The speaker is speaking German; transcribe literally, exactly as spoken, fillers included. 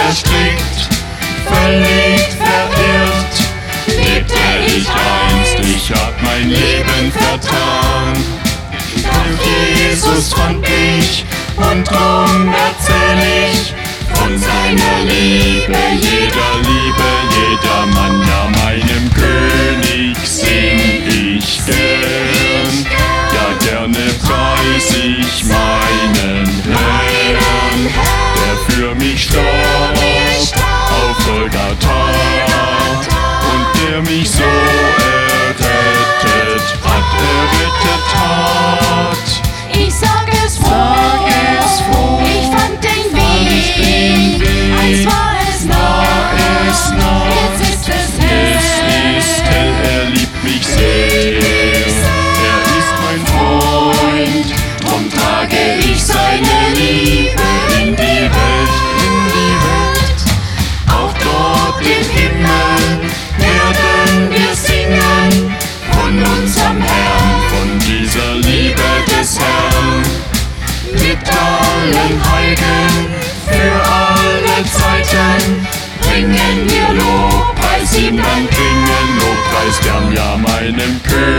verstrickt, völlig verirrt, lebte ich einst, ich hab mein Leben vertan. Doch Jesus fand mich und drum erzähl ich von seiner Liebe, jeder Liebe, jeder Mann, ja meinem König sing ich gern. Ja gerne preis ich meinen Herrn, der für mich starb auf Golgatha und der mich so errettet hat, errettet hat. Ich sag es vor, ich fand den Weg, eins war es noch, jetzt ist es hell. Es ist hell, er liebt mich sehr, er ist mein Freund, drum trage ich seine Liebe in die Welt, in die Welt. Auch dort im Himmel werden wir singen von unserem Herrn, von dieser Liebe des Herrn. Mit allen Heiligen für alle Zeiten bringen wir Lobpreis ihm, dann klingen Lobpreis gern, ja meinem König.